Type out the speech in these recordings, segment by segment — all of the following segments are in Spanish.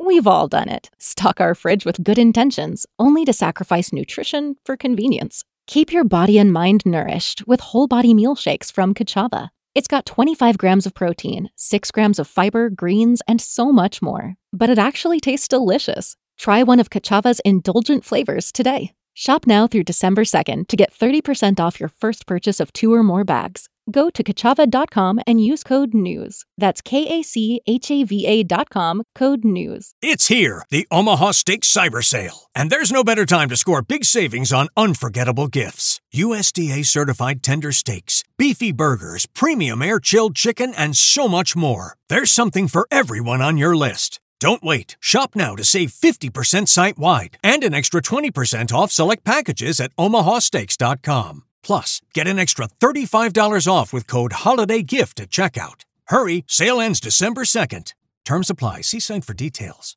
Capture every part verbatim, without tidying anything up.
We've all done it. Stock our fridge with good intentions, only to sacrifice nutrition for convenience. Keep your body and mind nourished with whole body meal shakes from Kachava. It's got twenty-five grams of protein, six grams of fiber, greens, and so much more. But it actually tastes delicious. Try one of Kachava's indulgent flavors today. Shop now through December second to get thirty percent off your first purchase of two or more bags. Go to kachava dot com and use code NEWS. That's K A C H A V A dot com, code NEWS. It's here, the Omaha Steak Cyber Sale. And there's no better time to score big savings on unforgettable gifts. U S D A-certified tender steaks, beefy burgers, premium air-chilled chicken, and so much more. There's something for everyone on your list. Don't wait. Shop now to save fifty percent site-wide and an extra twenty percent off select packages at omaha steaks dot com. Plus, get an extra thirty-five dollars off with code HOLIDAYGIFT at checkout. Hurry, sale ends December second. Terms apply. See site for details.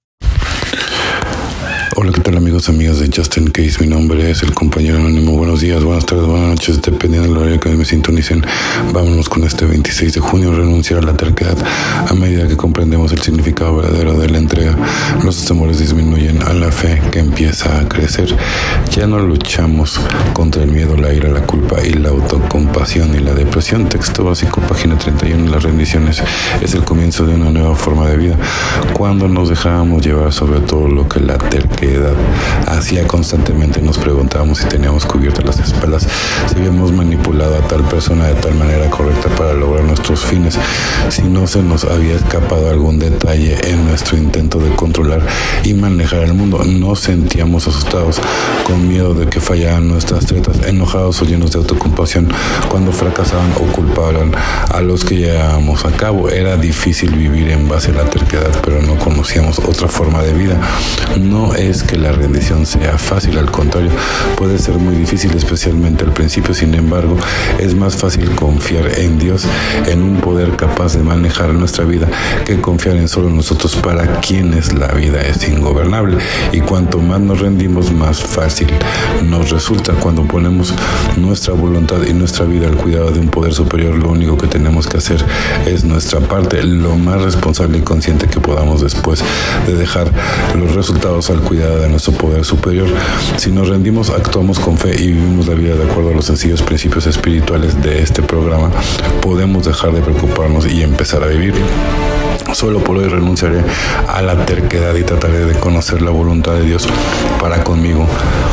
Hola, ¿qué tal amigos, amigas de Just In Case? Mi nombre es el compañero anónimo. Buenos días, buenas tardes, buenas noches, dependiendo del horario que me sintonicen. Vámonos con este veintiséis de junio, renunciar a la terquedad. A medida que comprendemos el significado verdadero de la entrega, los temores disminuyen a la fe que empieza a crecer. Ya no luchamos contra el miedo, la ira, la culpa y la autocompasión y la depresión. Texto básico, página treinta y uno. Las rendiciones es el comienzo de una nueva forma de vida. Cuando nos dejábamos llevar sobre todo lo que la terquedad hacía constantemente, nos preguntábamos si teníamos cubiertas las espaldas, si habíamos manipulado a tal persona de tal manera correcta para lograr nuestros fines, si no se nos había escapado algún detalle en nuestro intento de controlar y manejar el mundo. Nos sentíamos asustados, con miedo de que fallaran nuestras tretas, enojados o llenos de autocompasión cuando fracasaban o culpaban a los que llevábamos a cabo. Era difícil vivir en base a la terquedad, pero no conocíamos otra forma de vida. No es que la rendición sea fácil, al contrario, puede ser muy difícil, especialmente al principio. Sin embargo, es más fácil confiar en Dios, en un poder capaz de manejar nuestra vida, que confiar en solo nosotros, para quienes la vida es ingobernable. Y cuanto más nos rendimos, más fácil nos resulta. Cuando ponemos nuestra voluntad y nuestra vida al cuidado de un poder superior, lo único que tenemos que hacer es nuestra parte, lo más responsable y consciente que podamos, después de dejar los resultados al cuidado de nuestro poder superior. Si nos rendimos, actuamos con fe y vivimos la vida de acuerdo a los sencillos principios espirituales de este programa, podemos dejar de preocuparnos y empezar a vivir. Solo por hoy renunciaré a la terquedad y trataré de conocer la voluntad de Dios para conmigo,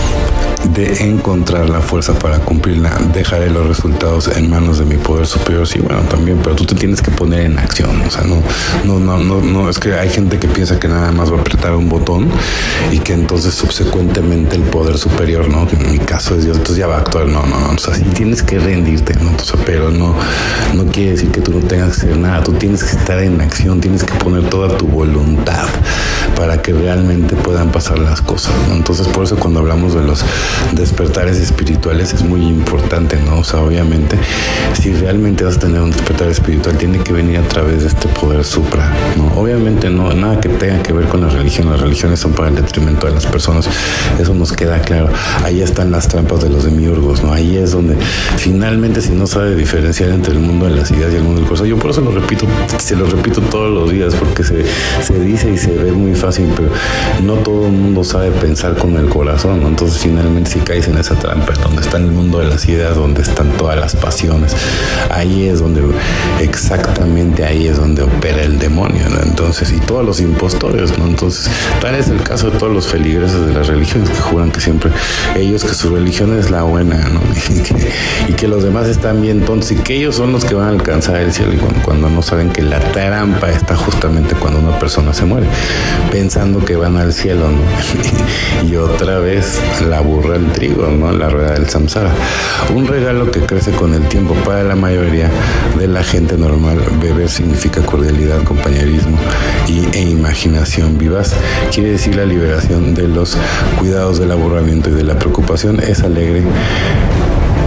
de encontrar la fuerza para cumplirla. Dejaré los resultados en manos de mi poder superior. Sí, bueno, también, pero tú te tienes que poner en acción. O sea, no, no, no, no, no, es que hay gente que piensa que nada más va a apretar un botón y que entonces subsecuentemente el poder superior, ¿no? Que en mi caso es Dios, entonces ya va a actuar. No, no, no. O sea, sí tienes que rendirte, ¿no? O sea, pero no, no quiere decir que tú no tengas que hacer nada. Tú tienes que estar en acción, tienes que poner toda tu voluntad para que realmente puedan pasar las cosas, ¿no? Entonces, por eso cuando hablamos de los despertares espirituales es muy importante, ¿no? O sea, obviamente, si realmente vas a tener un despertar espiritual, tiene que venir a través de este poder supra, ¿no? Obviamente no, nada que tenga que ver con la religión. Las religiones son para el detrimento de las personas, eso nos queda claro. Ahí están las trampas de los demiurgos, ¿no? Ahí es donde finalmente, si no sabe diferenciar entre el mundo de las ideas y el mundo del corazón, yo por eso lo repito, se lo repito todos los días, porque se, se dice y se ve muy fácil, pero no todo el mundo sabe pensar con el corazón, ¿no? Entonces finalmente, si caes en esa trampa, donde está el mundo de las ideas, donde están todas las pasiones, ahí es donde, exactamente ahí es donde opera el demonio, ¿no? Entonces, y todos los impostores, ¿no? Entonces, tal es el caso de todos los feligreses de las religiones, que juran que siempre ellos, que su religión es la buena, ¿no? Y que, y que los demás están bien tontos, y que ellos son los que van a alcanzar el cielo, y cuando, cuando no saben que la trampa está justamente cuando una persona se muere, pensando que van al cielo, ¿no? Y otra vez la burra el trigo, ¿no? La rueda del samsara. Un regalo que crece con el tiempo. Para la mayoría de la gente normal, beber significa cordialidad, compañerismo y, e imaginación vivaz. Quiere decir la liberación de los cuidados del aburrimiento y de la preocupación. Es alegre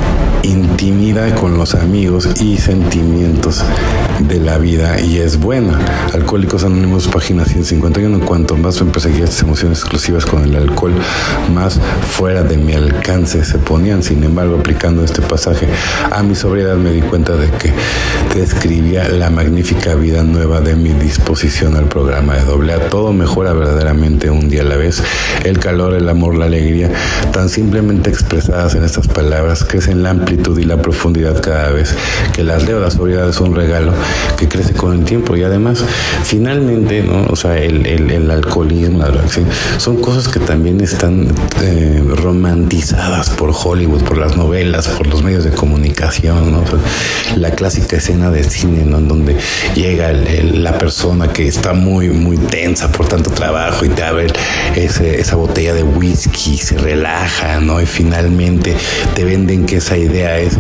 intimida con los amigos y sentimientos de la vida y es buena. Alcohólicos Anónimos, página ciento cincuenta y uno. Cuanto más me perseguía estas emociones exclusivas con el alcohol, más fuera de mi alcance se ponían. Sin embargo, aplicando este pasaje a mi sobriedad, me di cuenta de que describía la magnífica vida nueva de mi disposición al programa de doble A. Todo mejora verdaderamente un día a la vez. El calor, el amor, la alegría, tan simplemente expresadas en estas palabras, crecen la amplitud y la profundidad cada vez que las leo. La sobriedad es un regalo que crece con el tiempo y además, finalmente, ¿no? O sea, el, el, el alcoholismo, la drogadicción, son cosas que también están eh, romantizadas por Hollywood, por las novelas, por los medios de comunicación, ¿no? O sea, la clásica escena de cine, ¿no? En donde llega el, el, la persona que está muy, muy tensa por tanto trabajo y te abre ese, esa botella de whisky, se relaja, ¿no? Y finalmente te venden que esa idea es,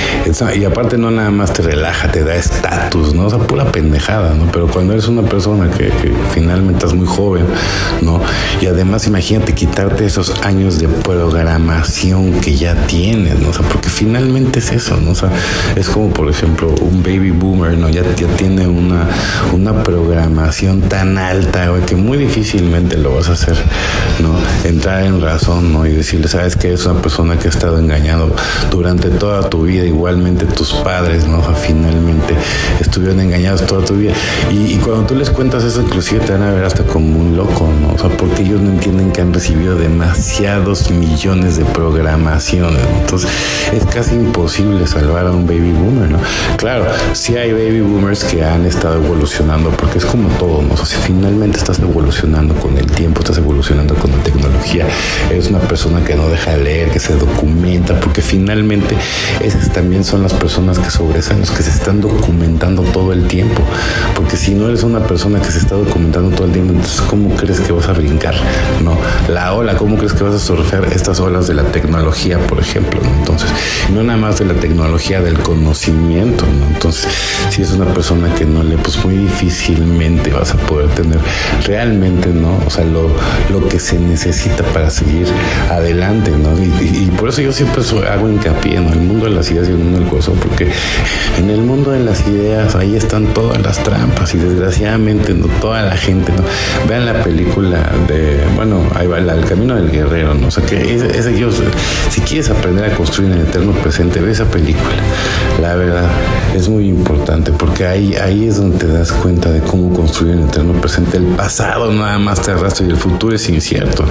es y aparte no nada más te relaja, te da estatus, ¿no? O sea, pura pendejada, ¿no? Pero cuando eres una persona que, que finalmente estás muy joven, ¿no? Y además imagínate quitarte esos años de programación que ya tienes, ¿no? O sea, porque finalmente es eso, ¿no? O sea, es como por ejemplo un baby boomer, ¿no? Ya, ya tiene una, una programación tan alta, güey, que muy difícilmente lo vas a hacer, ¿no? Entrar en razón, ¿no? Y decirle, sabes que es una persona que ha estado engañado durante toda tu vida, igualmente tus padres, ¿no? O sea, finalmente estuvieron engañados toda tu vida. Y, y cuando tú les cuentas eso, inclusive te van a ver hasta como un loco, ¿no? O sea, porque ellos no entienden que han recibido demasiados millones de programaciones. Entonces, es casi imposible salvar a un baby boomer, ¿no? Claro, sí hay baby boomers que han estado evolucionando, porque es como todo, ¿no? O sea, si finalmente estás evolucionando con el tiempo, estás evolucionando con la tecnología, eres una persona que no deja de leer, que se documenta, porque finalmente esas también son las personas que sobresalen, los que se están documentando todo el tiempo. Porque si no eres una persona que se está documentando todo el tiempo, entonces ¿cómo crees que vas a brincar, no? La ola, ¿cómo crees que vas a surfear estas olas de la tecnología, por ejemplo, ¿no? Entonces, no nada más de la tecnología, del conocimiento, ¿no? Entonces, si es una persona que no lee, pues muy difícilmente vas a poder tener realmente, ¿no? O sea, lo, lo que se necesita para seguir adelante, ¿no? Y, y, y por eso yo siempre soy, hago hincapié, ¿no? El mundo de las ideas y el mundo del gozo, porque en el mundo de las ideas ahí están todas las trampas y desgraciadamente no toda la gente, ¿no? Vean la película de, bueno, ahí va, El Camino del Guerrero, ¿no? O sea, que ese, ese yo, si quieres aprender a construir en el eterno presente, ve esa película. La verdad, es muy importante porque ahí, ahí es donde te das cuenta de cómo construir en el eterno presente. El pasado nada más te arrastra y el futuro es incierto.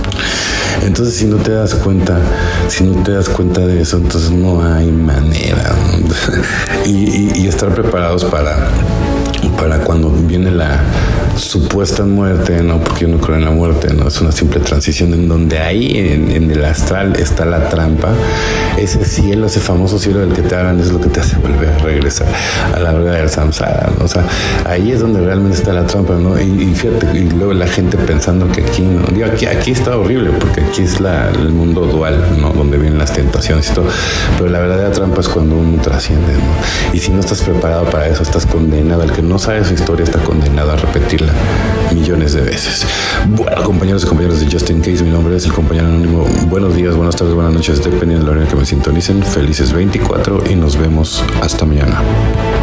Entonces, si no te das cuenta, si no te das cuenta de eso, entonces no hay manera, ¿no? y, y, y estar preparados para, para cuando viene la supuesta muerte, no, porque yo no creo en la muerte, no, es una simple transición en donde ahí en, en el astral está la trampa. Ese cielo, ese famoso cielo del que te hablan, es lo que te hace volver a regresar a la verdad del samsara, ¿no? O sea, ahí es donde realmente está la trampa, ¿no? Y, y fíjate, y luego la gente pensando que aquí, ¿no? Digo, aquí, aquí está horrible, porque aquí es la, el mundo dual, ¿no? Donde vienen las tentaciones y todo, pero la verdadera trampa es cuando uno trasciende, ¿no? Y si no estás preparado para eso, estás condenado. El que no sabe su historia está condenado a repetirla millones de veces. Bueno, compañeros y compañeras de Just In Case, mi nombre es el compañero anónimo. Buenos días, buenas tardes, buenas noches, dependiendo de la hora en que me sintonicen. Felices veinticuatro y nos vemos hasta mañana.